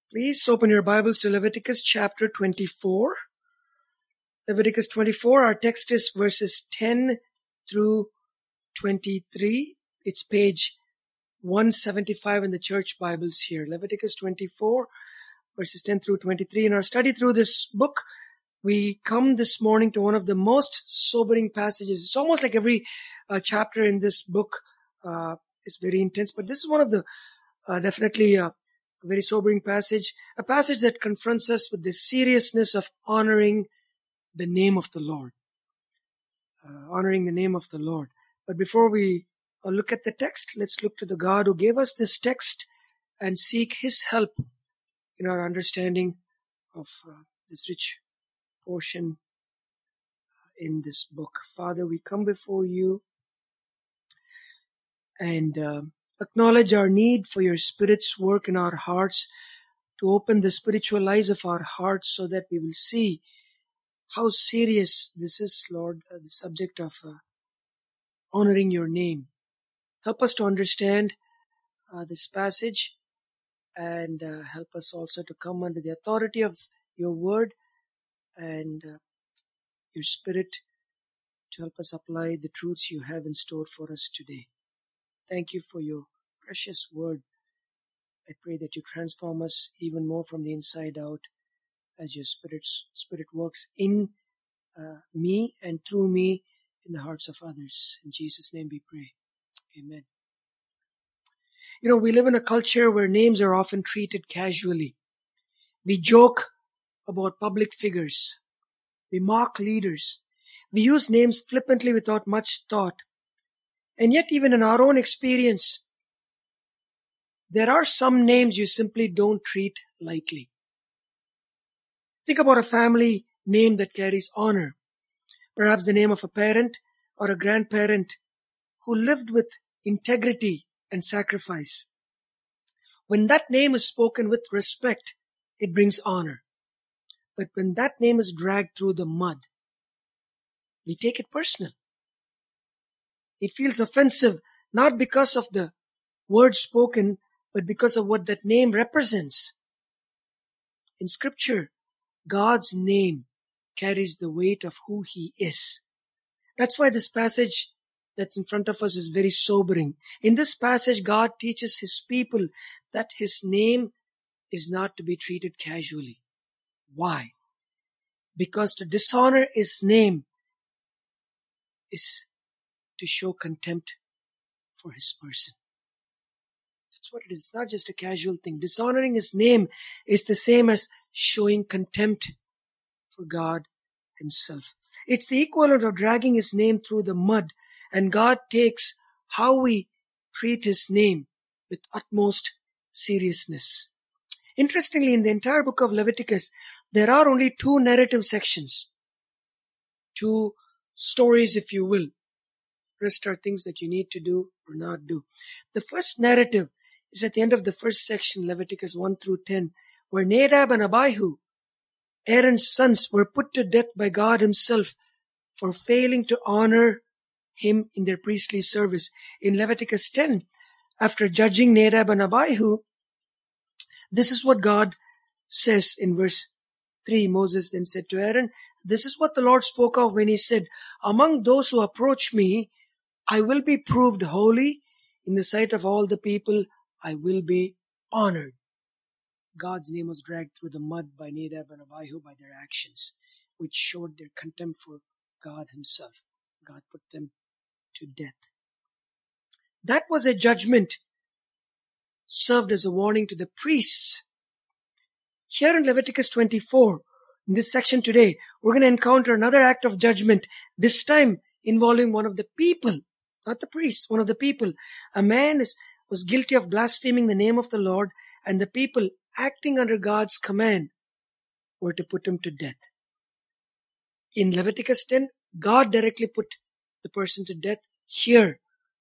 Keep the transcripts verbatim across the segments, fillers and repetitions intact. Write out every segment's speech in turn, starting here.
Please open your Bibles to Leviticus chapter twenty-four. Leviticus twenty-four, our text is verses ten through twenty-three. It's page one seventy-five in the church Bibles here. Leviticus twenty-four, verses ten through twenty-three. In our study through this book, we come this morning to one of the most sobering passages. It's almost like every uh, chapter in this book uh, is very intense, but this is one of the uh, definitely uh, a very sobering passage, a passage that confronts us with the seriousness of honoring the name of the Lord. Uh, honoring the name of the Lord. But before we uh, look at the text, let's look to the God who gave us this text and seek His help in our understanding of uh, this rich portion in this book. Father, we come before you and uh, acknowledge our need for your Spirit's work in our hearts to open the spiritual eyes of our hearts so that we will see how serious this is, Lord, uh, the subject of uh, honoring your name. Help us to understand uh, this passage and uh, help us also to come under the authority of your word and uh, your Spirit to help us apply the truths you have in store for us today. Thank you for your precious word. I pray that you transform us even more from the inside out as your Spirit, Spirit works in uh, me and through me in the hearts of others. In Jesus' name we pray. Amen. You know, we live in a culture where names are often treated casually. We joke about public figures. We mock leaders. We use names flippantly without much thought. And yet, even in our own experience, there are some names you simply don't treat lightly. Think about a family name that carries honor. Perhaps the name of a parent or a grandparent who lived with integrity and sacrifice. When that name is spoken with respect, it brings honor. But when that name is dragged through the mud, we take it personal. It feels offensive, not because of the words spoken, but because of what that name represents. In Scripture, God's name carries the weight of who He is. That's why this passage that's in front of us is very sobering. In this passage, God teaches His people that His name is not to be treated casually. Why? Because to dishonor His name is to show contempt for His person. That's what it is. It's not just a casual thing. Dishonoring His name is the same as showing contempt for God Himself. It's the equivalent of dragging His name through the mud, and God takes how we treat His name with utmost seriousness. Interestingly, in the entire book of Leviticus, there are only two narrative sections. Two stories, if you will. Rest are things that you need to do or not do. The first narrative is at the end of the first section, Leviticus one through ten, where Nadab and Abihu, Aaron's sons, were put to death by God Himself for failing to honor Him in their priestly service. In Leviticus ten, after judging Nadab and Abihu, this is what God says in verse three. Moses then said to Aaron, "This is what the Lord spoke of when He said, 'Among those who approach me, I will be proved holy. In the sight of all the people, I will be honored.'" God's name was dragged through the mud by Nadab and Abihu by their actions, which showed their contempt for God Himself. God put them to death. That was a judgment served as a warning to the priests. Here in Leviticus twenty-four, in this section today, we're going to encounter another act of judgment, this time involving one of the people. Not the priests, one of the people. A man is, was guilty of blaspheming the name of the Lord, and the people, acting under God's command, were to put him to death. In Leviticus ten, God directly put the person to death. Here,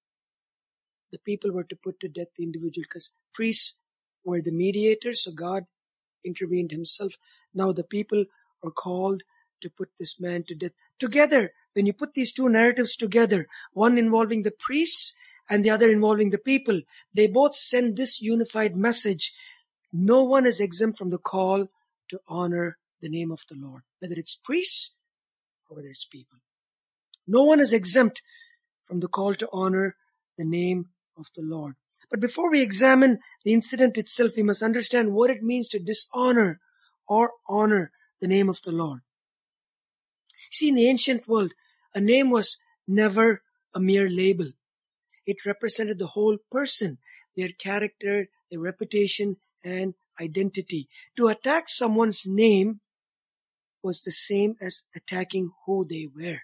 the people were to put to death the individual because priests were the mediators, so God intervened Himself. Now the people are called to put this man to death. Together, when you put these two narratives together, one involving the priests and the other involving the people, they both send this unified message. No one is exempt from the call to honor the name of the Lord, whether it's priests or whether it's people. No one is exempt from the call to honor the name of the Lord. But before we examine the incident itself, we must understand what it means to dishonor or honor the name of the Lord. See, in the ancient world, a name was never a mere label. It represented the whole person, their character, their reputation, and identity. To attack someone's name was the same as attacking who they were.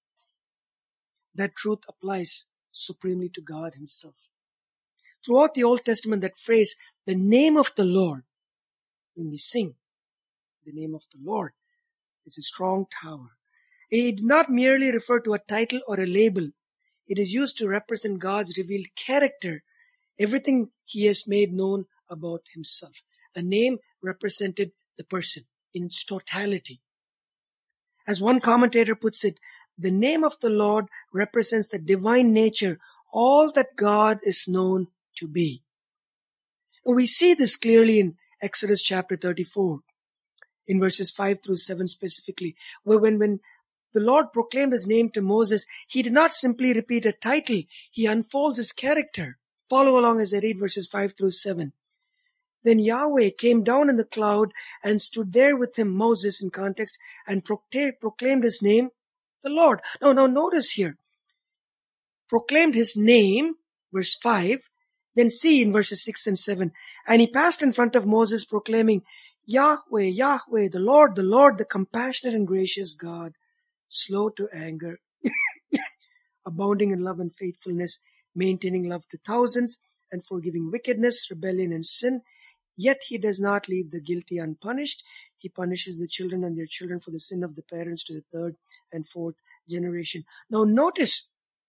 That truth applies supremely to God Himself. Throughout the Old Testament, that phrase, the name of the Lord, when we sing, the name of the Lord, is a strong tower. It did not merely refer to a title or a label. It is used to represent God's revealed character, everything He has made known about Himself. A name represented the person in its totality. As one commentator puts it, the name of the Lord represents the divine nature, all that God is known to be. And we see this clearly in Exodus chapter thirty-four, in verses five through seven specifically, where when, when the Lord proclaimed His name to Moses, He did not simply repeat a title, He unfolds His character. Follow along as I read verses five through seven. Then Yahweh came down in the cloud and stood there with him, Moses in context, and proclaimed His name, the Lord. Now, now notice here, proclaimed His name, verse five, then see in verses six and seven, and He passed in front of Moses proclaiming, Yahweh, Yahweh, the Lord, the Lord, the compassionate and gracious God, slow to anger, abounding in love and faithfulness, maintaining love to thousands, and forgiving wickedness, rebellion, and sin. Yet He does not leave the guilty unpunished. He punishes the children and their children for the sin of the parents to the third and fourth generation. Now notice,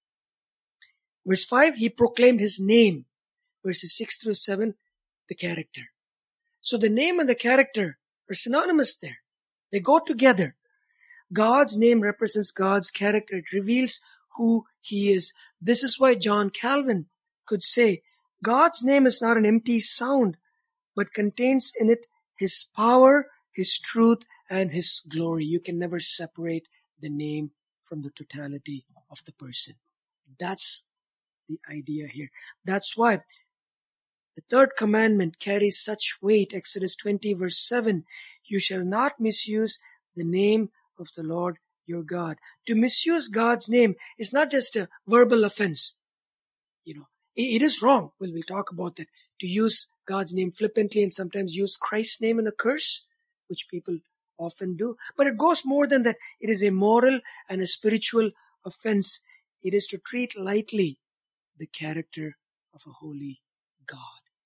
verse five, He proclaimed His name. Verses six through seven, the character. So the name and the character are synonymous there. They go together. God's name represents God's character. It reveals who He is. This is why John Calvin could say, God's name is not an empty sound, but contains in it His power, His truth, and His glory. You can never separate the name from the totality of the person. That's the idea here. That's why the third commandment carries such weight. Exodus twenty verse seven, you shall not misuse the name of the Lord your God. To misuse God's name is not just a verbal offense. You know, it is wrong. Well, we'll talk about that. To use God's name flippantly and sometimes use Christ's name in a curse, which people often do. But it goes more than that. It is a moral and a spiritual offense. It is to treat lightly the character of a holy God.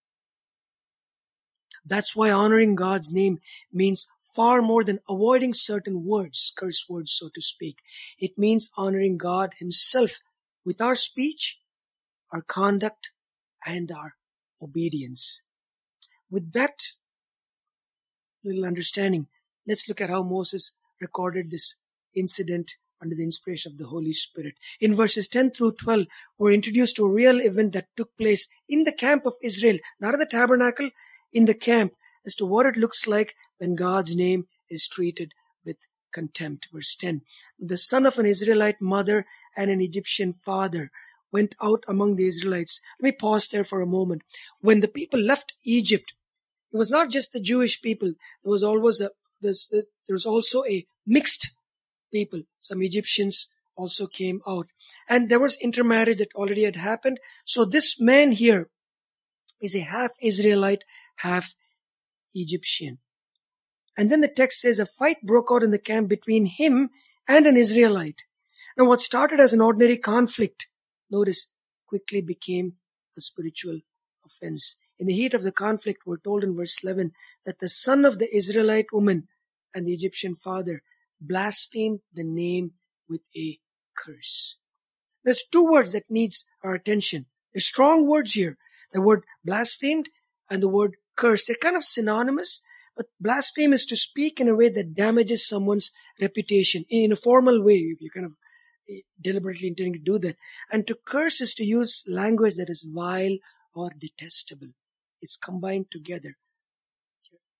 That's why honoring God's name means far more than avoiding certain words, curse words, so to speak. It means honoring God Himself with our speech, our conduct, and our obedience. With that little understanding, let's look at how Moses recorded this incident under the inspiration of the Holy Spirit. In verses ten through twelve, we're introduced to a real event that took place in the camp of Israel, not in the tabernacle, in the camp, as to what it looks like when God's name is treated with contempt. Verse ten, the son of an Israelite mother and an Egyptian father went out among the Israelites. Let me pause there for a moment. When the people left Egypt, it was not just the Jewish people. There was always a, there's, there was also a mixed people. Some Egyptians also came out. And there was intermarriage that already had happened. So this man here is a half Israelite, half Egyptian. And then the text says a fight broke out in the camp between him and an Israelite. Now what started as an ordinary conflict, notice, quickly became a spiritual offense. In the heat of the conflict, we're told in verse eleven that the son of the Israelite woman and the Egyptian father blasphemed the name with a curse. There's two words that needs our attention. There's strong words here. The word blasphemed and the word curse. They're kind of synonymous, but blaspheme is to speak in a way that damages someone's reputation. In a formal way, you're kind of deliberately intending to do that. And to curse is to use language that is vile or detestable. It's combined together.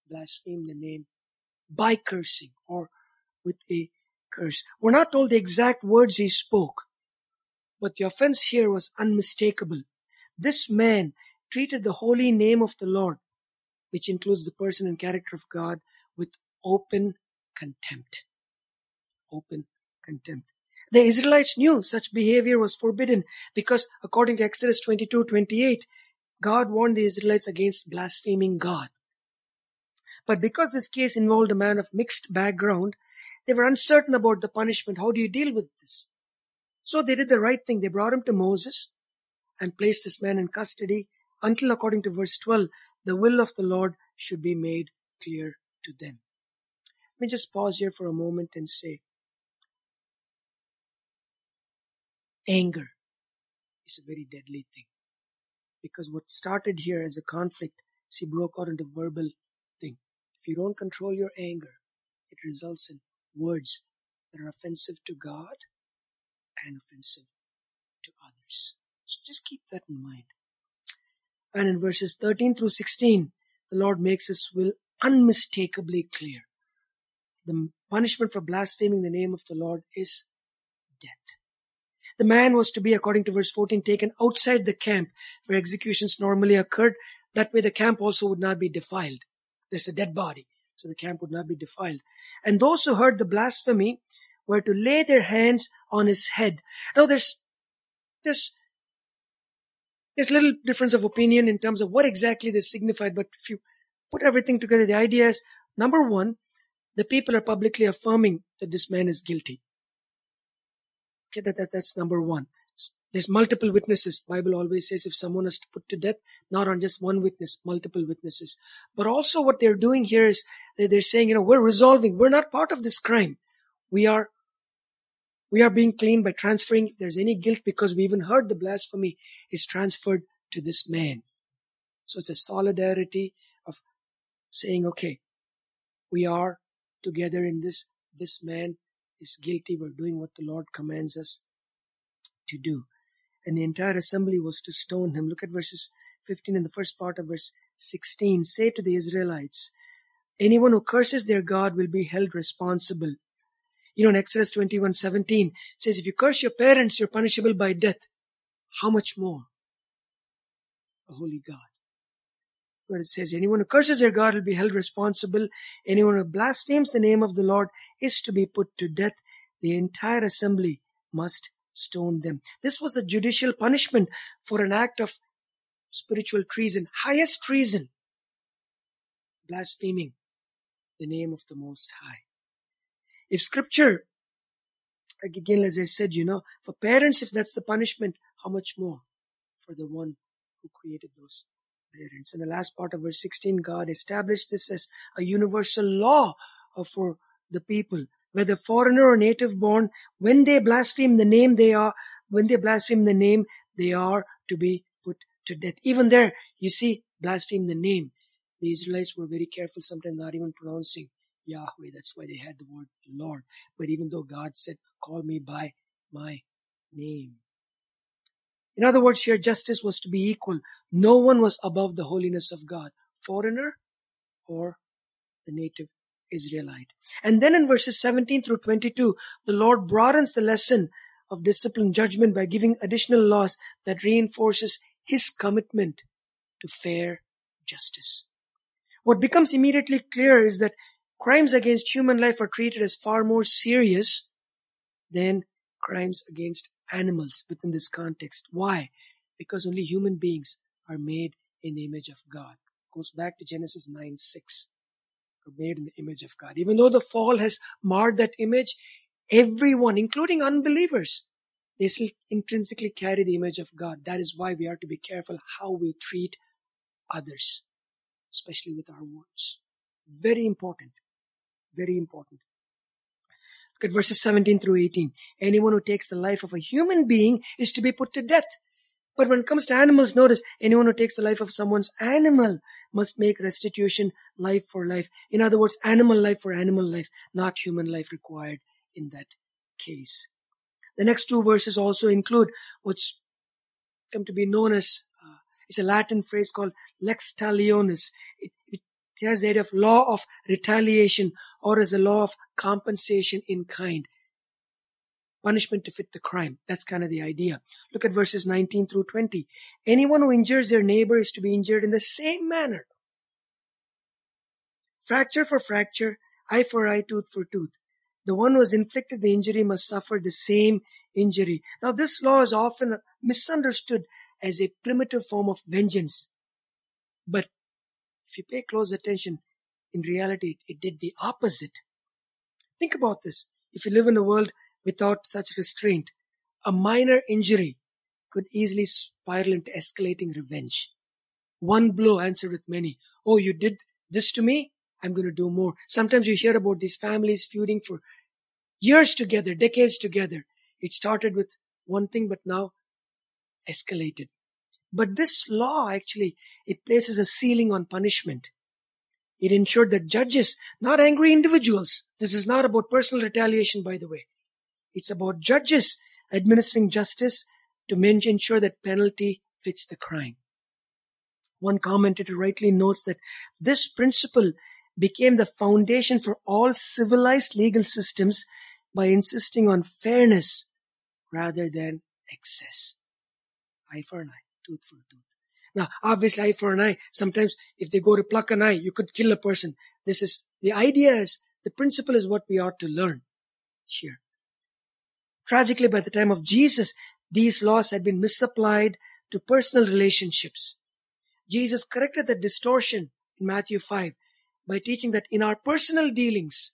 blaspheme the name by cursing or with a curse. We're not told the exact words he spoke, but the offense here was unmistakable. This man treated the holy name of the Lord, which includes the person and character of God, with open contempt. Open contempt. The Israelites knew such behavior was forbidden because, according to Exodus twenty-two twenty-eight, God warned the Israelites against blaspheming God. But because this case involved a man of mixed background, they were uncertain about the punishment. How do you deal with this? So they did the right thing. They brought him to Moses and placed this man in custody until, according to verse twelve, the will of the Lord should be made clear to them. Let me just pause here for a moment and say, anger is a very deadly thing. Because what started here as a conflict, see, broke out into verbal thing. If you don't control your anger, it results in words that are offensive to God and offensive to others. So just keep that in mind. And in verses thirteen through sixteen, the Lord makes His will unmistakably clear. The punishment for blaspheming the name of the Lord is death. The man was to be, according to verse fourteen, taken outside the camp where executions normally occurred. That way the camp also would not be defiled. There's a dead body, so the camp would not be defiled. And those who heard the blasphemy were to lay their hands on his head. Now there's, there's, there's little difference of opinion in terms of what exactly this signified, but if you put everything together, the idea is, number one, the people are publicly affirming that this man is guilty. Okay, that, that that's number one. There's multiple witnesses. The Bible always says if someone is put to death, not on just one witness, multiple witnesses. But also what they're doing here is that they're saying, you know, we're resolving. We're not part of this crime. We are, we are being cleaned by transferring, if there's any guilt, because we even heard the blasphemy is transferred to this man. So it's a solidarity of saying, okay, we are together in this. This man is guilty. We're doing what the Lord commands us to do. And the entire assembly was to stone him. Look at verses fifteen and the first part of verse sixteen. Say to the Israelites, anyone who curses their God will be held responsible. You know, in Exodus twenty-one seventeen, it says, if you curse your parents, you're punishable by death. How much more a holy God? Where it says, anyone who curses their God will be held responsible. Anyone who blasphemes the name of the Lord is to be put to death. The entire assembly must stone them. This was a judicial punishment for an act of spiritual treason, highest treason, blaspheming the name of the Most High. If Scripture, again, as I said, you know, for parents, if that's the punishment, how much more for the one who created those parents? In the last part of verse sixteen, God established this as a universal law for the people, whether foreigner or native born. When they blaspheme the name, they are, when they blaspheme the name, they are to be put to death. Even there, you see, blaspheme the name. The Israelites were very careful, sometimes not even pronouncing Yahweh. That's why they had the word Lord. But even though God said, call me by my name. In other words, here justice was to be equal. No one was above the holiness of God, foreigner or the native Israelite. And then in verses seventeen through twenty-two, the Lord broadens the lesson of discipline judgment by giving additional laws that reinforces His commitment to fair justice. What becomes immediately clear is that crimes against human life are treated as far more serious than crimes against animals within this context. Why? Because only human beings are made in the image of God. It goes back to Genesis nine six. Made in the image of God. Even though the fall has marred that image, everyone, including unbelievers, they still intrinsically carry the image of God. That is why we are to be careful how we treat others, especially with our words. Very important. Very important. Look at verses seventeen through eighteen. Anyone who takes the life of a human being is to be put to death. But when it comes to animals, notice, anyone who takes the life of someone's animal must make restitution life for life. In other words, animal life for animal life, not human life required in that case. The next two verses also include what's come to be known as, uh, it's a Latin phrase called lex talionis. It, it It has the idea of law of retaliation or as a law of compensation in kind. Punishment to fit the crime. That's kind of the idea. Look at verses nineteen through twenty. Anyone who injures their neighbor is to be injured in the same manner. Fracture for fracture, eye for eye, tooth for tooth. The one who has inflicted the injury must suffer the same injury. Now this law is often misunderstood as a primitive form of vengeance. But if you pay close attention, in reality, it did the opposite. Think about this. If you live in a world without such restraint, a minor injury could easily spiral into escalating revenge. One blow answered with many. Oh, you did this to me? I'm going to do more. Sometimes you hear about these families feuding for years together, decades together. It started with one thing, but now escalated. But this law actually, it places a ceiling on punishment. It ensured that judges, not angry individuals, this is not about personal retaliation, by the way. It's about judges administering justice to ensure that penalty fits the crime. One commentator rightly notes that this principle became the foundation for all civilized legal systems by insisting on fairness rather than excess. Eye for an eye, tooth for a tooth. Now, obviously, eye for an eye, sometimes if they go to pluck an eye, you could kill a person. This is, the idea is, the principle is what we ought to learn here. Tragically, by the time of Jesus, these laws had been misapplied to personal relationships. Jesus corrected the distortion in Matthew five by teaching that in our personal dealings,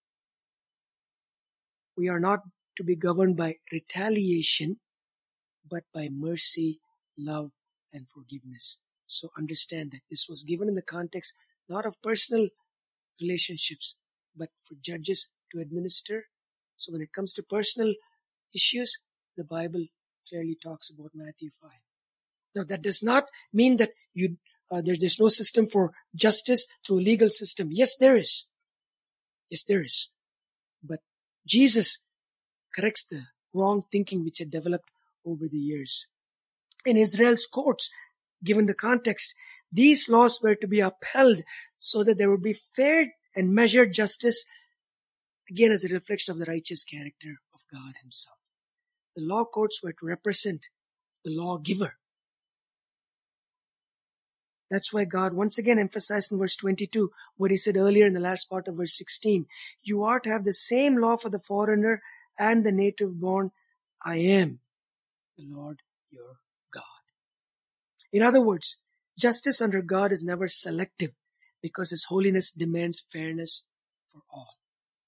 we are not to be governed by retaliation, but by mercy, love, and forgiveness. So understand that this was given in the context not of personal relationships, but for judges to administer. So when it comes to personal issues, the Bible clearly talks about Matthew five. Now that does not mean that you uh, there, there's no system for justice through legal system. Yes, there is. Yes, there is. But Jesus corrects the wrong thinking which had developed over the years. In Israel's courts, given the context, these laws were to be upheld so that there would be fair and measured justice, again as a reflection of the righteous character of God Himself. The law courts were to represent the lawgiver. That's why God once again emphasized in verse twenty-two what He said earlier in the last part of verse sixteen. You are to have the same law for the foreigner and the native born. I am the Lord your God. In other words, justice under God is never selective because His holiness demands fairness for all.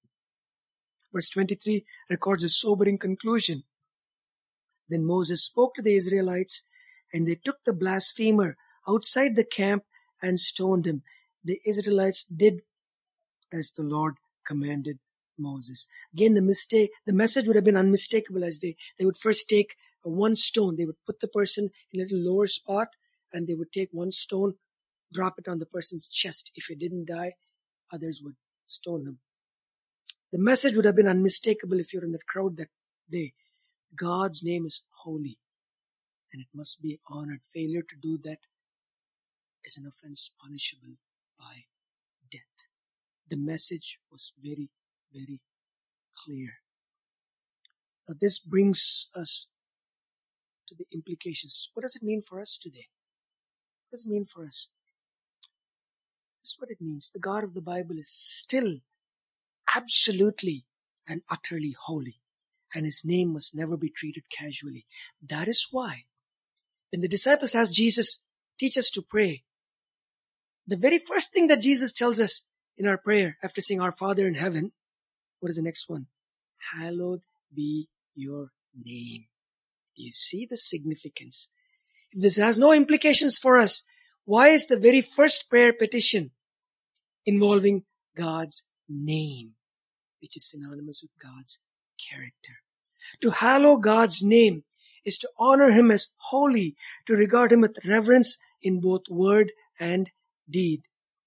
Verse twenty-three records a sobering conclusion. Then Moses spoke to the Israelites, and they took the blasphemer outside the camp and stoned him. The Israelites did as the Lord commanded Moses. Again, the mistake, the message would have been unmistakable as they, they would first take one stone. They would put the person in a little lower spot and they would take one stone, drop it on the person's chest. If he didn't die, others would stone him. The message would have been unmistakable if you're in the crowd that day. God's name is holy and it must be honored. Failure to do that is an offense punishable by death. The message was very, very clear. Now this brings us to the implications. What does it mean for us today? What does it mean for us? This is what it means. The God of the Bible is still absolutely and utterly holy, and His name must never be treated casually. That is why when the disciples asked Jesus, teach us to pray, the very first thing that Jesus tells us in our prayer after saying, Our Father in heaven, what is the next one? Hallowed be your name. Do you see the significance? If this has no implications for us, why is the very first prayer petition involving God's name, which is synonymous with God's character? To hallow God's name is to honor Him as holy, to regard Him with reverence in both word and deed.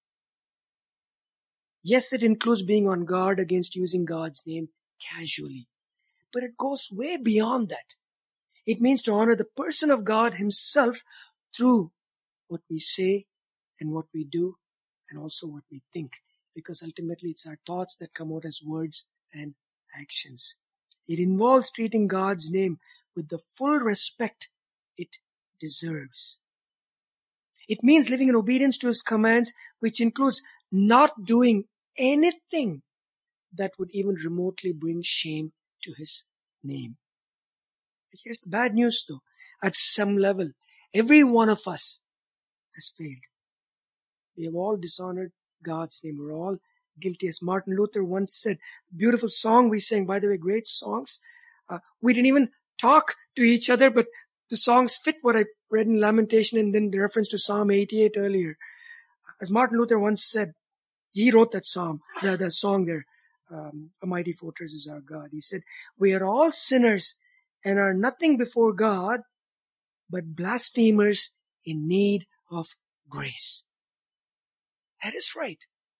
Yes, it includes being on guard against using God's name casually, but it goes way beyond that. It means to honor the person of God Himself through what we say and what we do and also what we think, because ultimately it's our thoughts that come out as words and actions. It involves treating God's name with the full respect it deserves. It means living in obedience to His commands, which includes not doing anything that would even remotely bring shame to His name. But here's the bad news though. At some level, every one of us has failed. We have all dishonored God's name. We're all guilty. As Martin Luther once said, beautiful song we sang, by the way, great songs. Uh, we didn't even talk to each other, but the songs fit what I read in Lamentation and then the reference to Psalm eighty-eight earlier. As Martin Luther once said, he wrote that psalm, the, the song there, um, A Mighty Fortress is Our God. He said, we are all sinners and are nothing before God, but blasphemers in need of grace. That is right.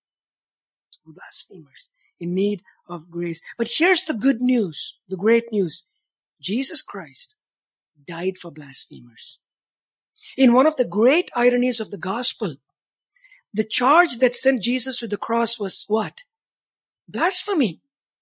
Blasphemers in need of grace. But here's the good news, the great news. Jesus Christ died for blasphemers. In one of the great ironies of the gospel, the charge that sent Jesus to the cross was what? Blasphemy.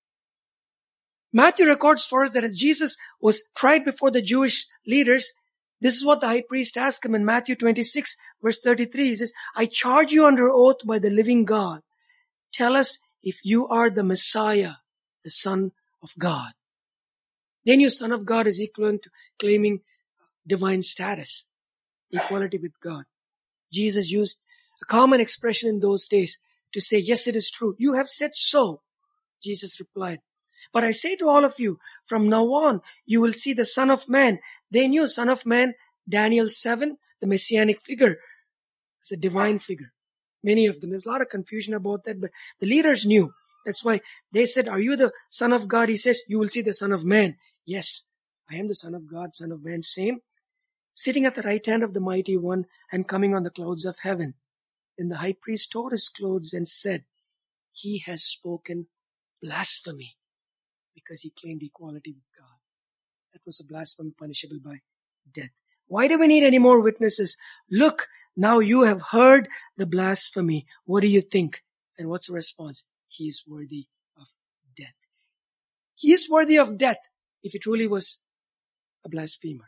Matthew records for us that as Jesus was tried before the Jewish leaders, this is what the high priest asked him in Matthew twenty-six, verse thirty-three. He says, I charge you under oath by the living God. Tell us if you are the Messiah, the Son of God. Then your Son of God is equivalent to claiming divine status, equality with God. Jesus used a common expression in those days to say, yes, it is true. You have said so. Jesus replied, but I say to all of you, from now on, you will see the Son of Man. They knew Son of Man, Daniel seven, the messianic figure. It's a divine figure. Many of them. There's a lot of confusion about that, but the leaders knew. That's why they said, are you the Son of God? He says, you will see the Son of Man. Yes, I am the Son of God, Son of Man. Same. Sitting at the right hand of the Mighty One and coming on the clouds of heaven. Then the high priest tore his clothes and said, he has spoken blasphemy because he claimed equality with God. That was a blasphemy punishable by death. Why do we need any more witnesses? Look, now you have heard the blasphemy. What do you think? And what's the response? He is worthy of death. He is worthy of death if he truly was a blasphemer.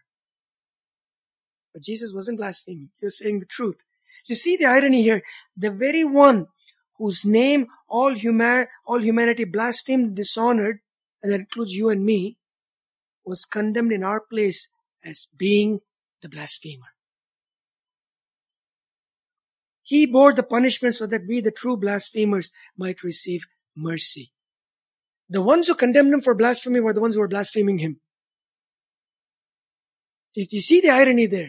But Jesus wasn't blaspheming. He was saying the truth. You see the irony here. The very one whose name all human, all humanity blasphemed, dishonored, and that includes you and me, was condemned in our place as being the blasphemer. He bore the punishment so that we, the true blasphemers, might receive mercy. The ones who condemned him for blasphemy were the ones who were blaspheming him. Did you see the irony there?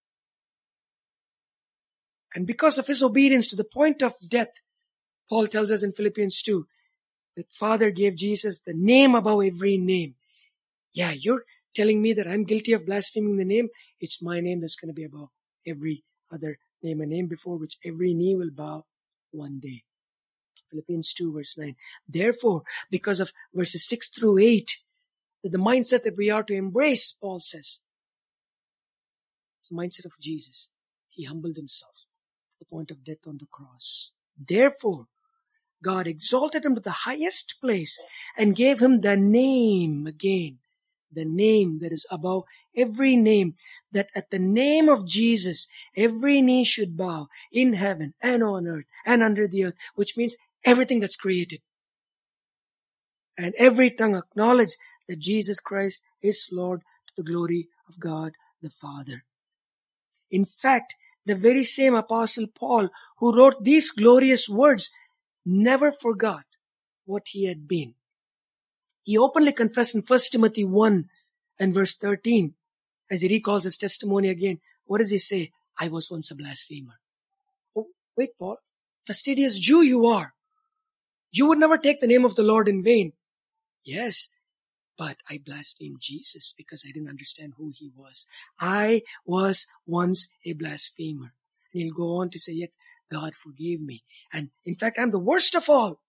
And because of his obedience to the point of death, Paul tells us in Philippians two, that Father gave Jesus the name above every name. Yeah, you're telling me that I'm guilty of blaspheming the name. It's my name that's going to be above every other name, a name before which every knee will bow one day. Philippians two verse nine. Therefore, because of verses six through eight, that the mindset that we are to embrace, Paul says, it's the mindset of Jesus. He humbled himself to the point of death on the cross. Therefore, God exalted him to the highest place and gave him the name again, the name that is above every name, that at the name of Jesus, every knee should bow in heaven and on earth and under the earth, which means everything that's created. And every tongue acknowledge that Jesus Christ is Lord to the glory of God the Father. In fact, the very same Apostle Paul who wrote these glorious words never forgot what he had been. He openly confessed in First Timothy one and verse thirteen, as he recalls his testimony again. What does he say? I was once a blasphemer. Oh, wait, Paul. Fastidious Jew you are. You would never take the name of the Lord in vain. Yes, but I blasphemed Jesus because I didn't understand who he was. I was once a blasphemer. And he'll go on to say, yet God forgave me. And in fact, I'm the worst of all.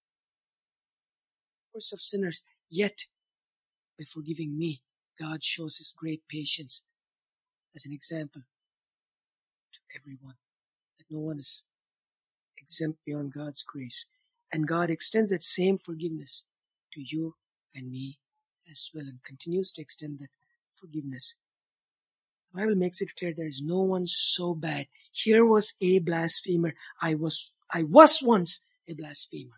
Worst of sinners. Yet, by forgiving me, God shows his great patience as an example to everyone. That no one is exempt beyond God's grace. And God extends that same forgiveness to you and me as well, and continues to extend that forgiveness. The Bible makes it clear there is no one so bad. Here was a blasphemer. I was, I was once a blasphemer.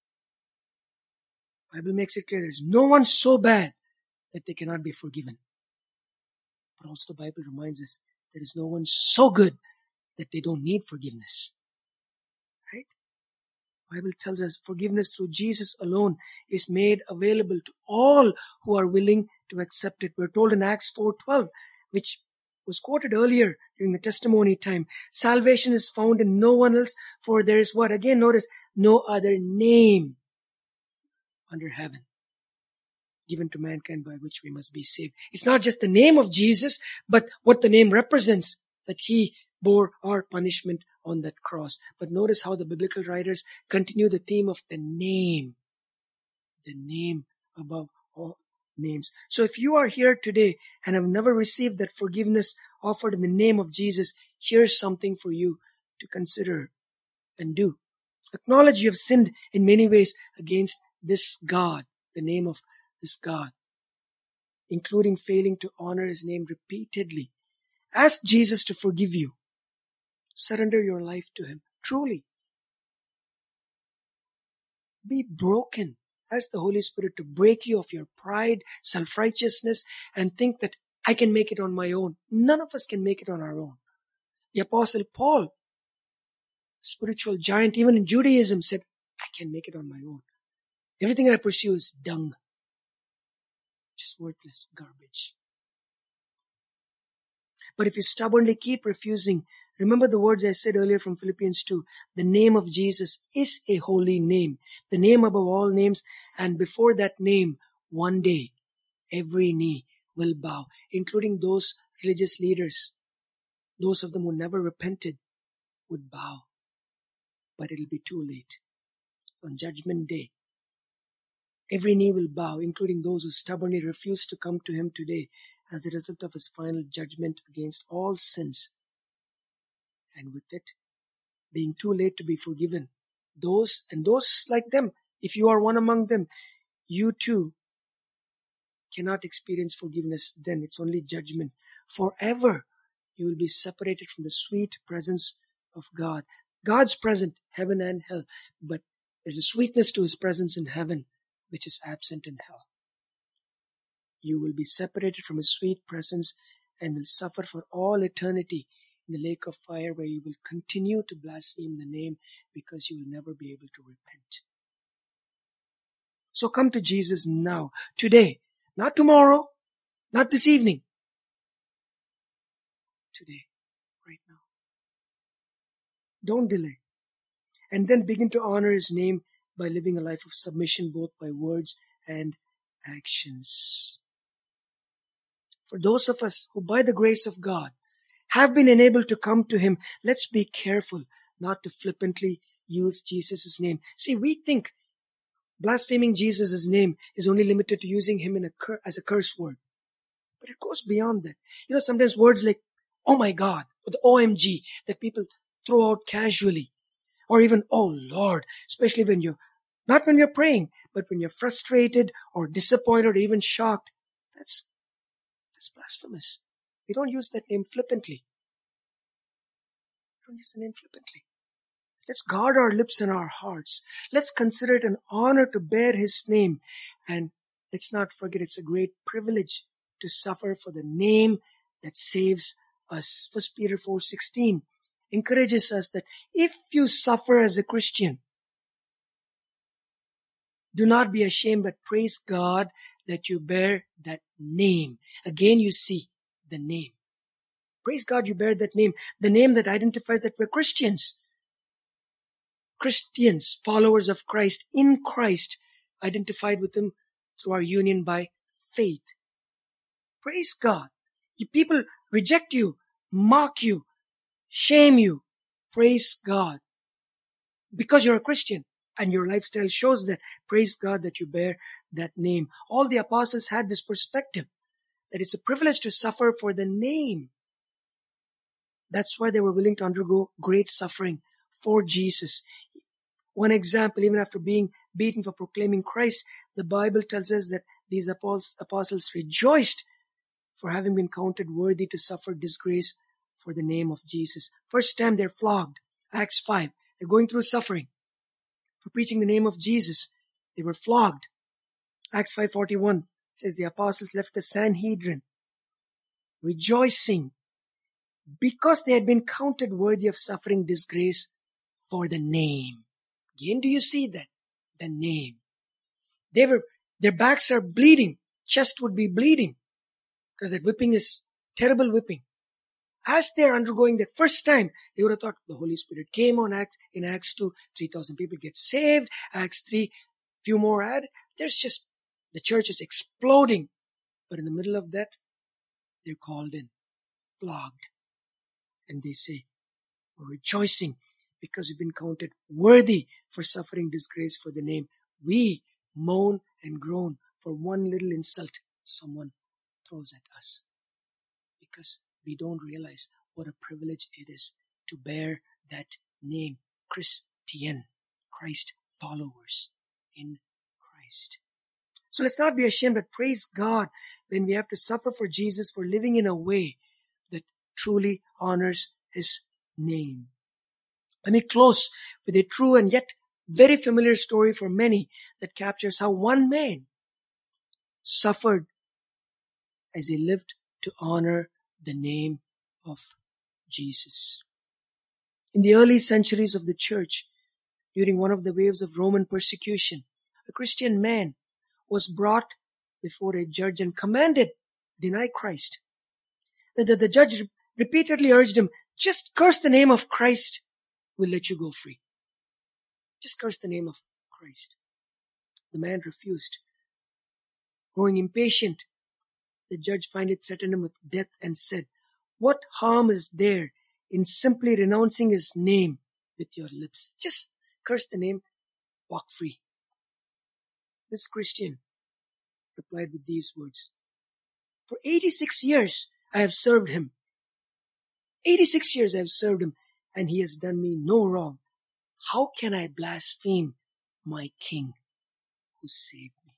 The Bible makes it clear there is no one so bad that they cannot be forgiven. But also the Bible reminds us there is no one so good that they don't need forgiveness. Right? The Bible tells us forgiveness through Jesus alone is made available to all who are willing to accept it. We're told in Acts four twelve, which was quoted earlier during the testimony time, salvation is found in no one else, for there is what? Again, notice, no other name under heaven given to mankind by which we must be saved. It's not just the name of Jesus, but what the name represents, that He bore our punishment on that cross. But notice how the biblical writers continue the theme of the name. The name above all names. So if you are here today and have never received that forgiveness offered in the name of Jesus, here's something for you to consider and do. Acknowledge you have sinned in many ways against this God, the name of this God, including failing to honor His name repeatedly. Ask Jesus to forgive you. Surrender your life to Him. Truly. Be broken. Ask the Holy Spirit to break you of your pride, self-righteousness, and think that I can make it on my own. None of us can make it on our own. The Apostle Paul, spiritual giant, even in Judaism, said, I can make it on my own. Everything I pursue is dung. Just worthless garbage. But if you stubbornly keep refusing, remember the words I said earlier from Philippians two. The name of Jesus is a holy name, the name above all names, and before that name, one day, every knee will bow, including those religious leaders. Those of them who never repented would bow. But it'll be too late. It's on Judgment Day. Every knee will bow, including those who stubbornly refuse to come to Him today as a result of His final judgment against all sins. And with it, being too late to be forgiven. Those and those like them, if you are one among them, you too cannot experience forgiveness then. It's only judgment. Forever, you will be separated from the sweet presence of God. God's present, heaven and hell. But there's a sweetness to His presence in heaven, which is absent in hell. You will be separated from His sweet presence and will suffer for all eternity in the lake of fire, where you will continue to blaspheme the name because you will never be able to repent. So come to Jesus now, today, not tomorrow, not this evening. Today, right now. Don't delay. And then begin to honor His name by living a life of submission, both by words and actions. For those of us who, by the grace of God, have been enabled to come to Him, let's be careful not to flippantly use Jesus' name. See, we think blaspheming Jesus' name is only limited to using Him in a cur- as a curse word. But it goes beyond that. You know, sometimes words like, oh my God, or the O M G, that people throw out casually. Or even, oh Lord, especially when you're, not when you're praying, but when you're frustrated or disappointed or even shocked. That's, that's blasphemous. We don't use that name flippantly. We don't use the name flippantly. Let's guard our lips and our hearts. Let's consider it an honor to bear His name. And let's not forget it's a great privilege to suffer for the name that saves us. First Peter four sixteen encourages us that if you suffer as a Christian, do not be ashamed, but praise God that you bear that name. Again, you see the name. Praise God you bear that name. The name that identifies that we're Christians. Christians, followers of Christ, in Christ, identified with Him through our union by faith. Praise God. If people reject you, mock you, shame you, praise God. Because you're a Christian and your lifestyle shows that, praise God that you bear that name. All the apostles had this perspective, that it's a privilege to suffer for the name. That's why they were willing to undergo great suffering for Jesus. One example, even after being beaten for proclaiming Christ, the Bible tells us that these apostles rejoiced for having been counted worthy to suffer disgrace for the name of Jesus. First time they're flogged, Acts five. They're going through suffering for preaching the name of Jesus. They were flogged. Acts five forty-one says the apostles left the Sanhedrin rejoicing because they had been counted worthy of suffering disgrace for the name. Again, do you see that? The name. They were, their backs are bleeding. Chest would be bleeding because that whipping is terrible whipping. As they're undergoing that first time, they would have thought the Holy Spirit came on Acts, in Acts two, three thousand people get saved. Acts three, few more added. There's just, the church is exploding. But in the middle of that, they're called in, flogged. And they say, we're rejoicing because we've been counted worthy for suffering disgrace for the name. We moan and groan for one little insult someone throws at us. Because we don't realize what a privilege it is to bear that name, Christian, Christ followers in Christ. So let's not be ashamed, but praise God when we have to suffer for Jesus, for living in a way that truly honors His name. Let me close with a true and yet very familiar story for many that captures how one man suffered as he lived to honor the name of Jesus. In the early centuries of the church, during one of the waves of Roman persecution, a Christian man was brought before a judge and commanded, deny Christ. The, the, the judge repeatedly urged him, just curse the name of Christ, we'll let you go free. Just curse the name of Christ. The man refused. Growing impatient, the judge finally threatened him with death and said, what harm is there in simply renouncing His name with your lips? Just curse the name, walk free. This Christian replied with these words, for eighty-six years I have served Him. eighty-six years I have served Him, and He has done me no wrong. How can I blaspheme my King who saved me?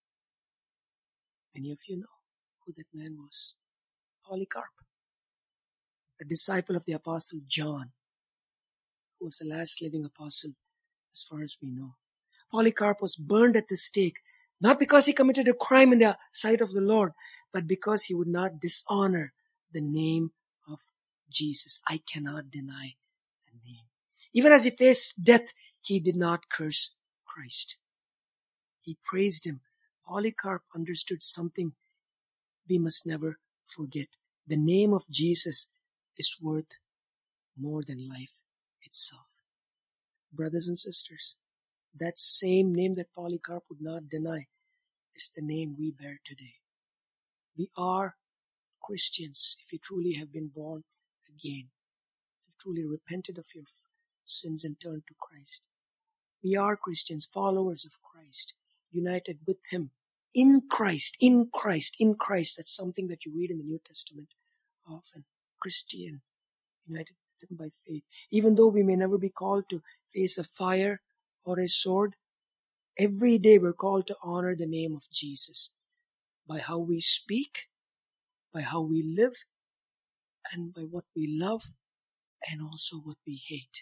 Many of you know who that man was. Polycarp, a disciple of the Apostle John, who was the last living apostle as far as we know. Polycarp was burned at the stake, not because he committed a crime in the sight of the Lord, but because he would not dishonor the name of Jesus. I cannot deny the name. Even as he faced death, he did not curse Christ. He praised Him. Polycarp understood something we must never forget. The name of Jesus is worth more than life itself. Brothers and sisters, that same name that Polycarp would not deny is the name we bear today. We are Christians if you truly have been born again, if you've truly repented of your sins and turned to Christ. We are Christians, followers of Christ, united with Him in Christ, in Christ, in Christ. That's something that you read in the New Testament often. Christian, united with Him by faith. Even though we may never be called to face a fire or a sword, every day we're called to honor the name of Jesus by how we speak, by how we live, and by what we love, and also what we hate.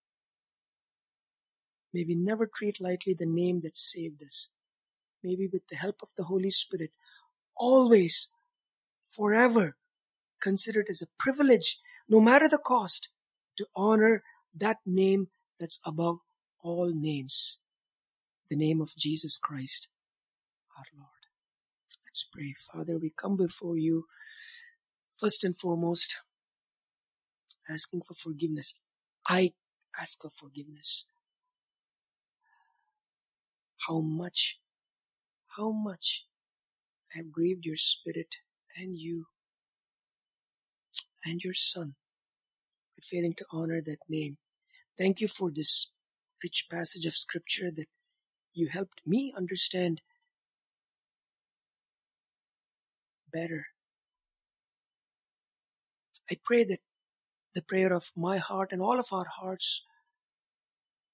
May we never treat lightly the name that saved us. May we, with the help of the Holy Spirit, always, forever, consider it as a privilege, no matter the cost, to honor that name that's above all names, the name of Jesus Christ, our Lord. Let's pray. Father, we come before You, first and foremost, asking for forgiveness. I ask for forgiveness. How much, how much I have grieved Your Spirit and You and Your Son by failing to honor that name. Thank You for this rich passage of Scripture that You helped me understand better. I pray that the prayer of my heart and all of our hearts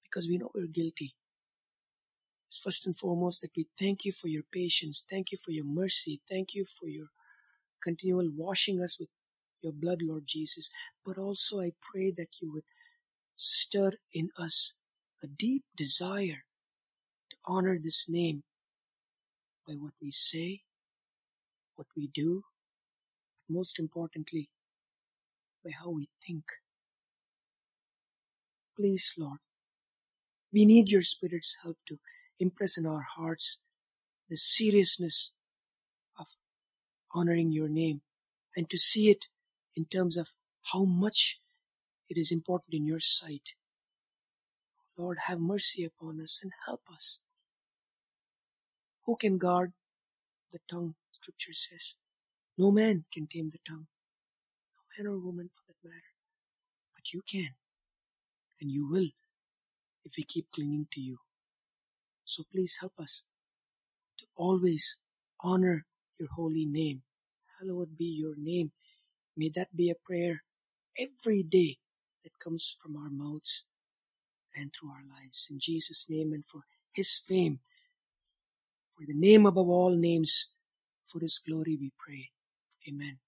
because we know we're guilty. It's first and foremost that we thank you for your patience. Thank you for your mercy. Thank you for your continual washing us with your blood, Lord Jesus. But also I pray that you would stir in us a deep desire to honor this name by what we say, what we do, but most importantly, by how we think. Please, Lord, we need your Spirit's help to impress in our hearts the seriousness of honoring your name and to see it in terms of how much it is important in your sight. Lord, have mercy upon us and help us. Who can guard the tongue? Scripture says. No man can tame the tongue. No man or woman for that matter. But you can. And you will if we keep clinging to you. So please help us to always honor your holy name. Hallowed be your name. May that be a prayer every day that comes from our mouths and through our lives. In Jesus' name and for His fame, for the name above all names, for His glory we pray. Amen.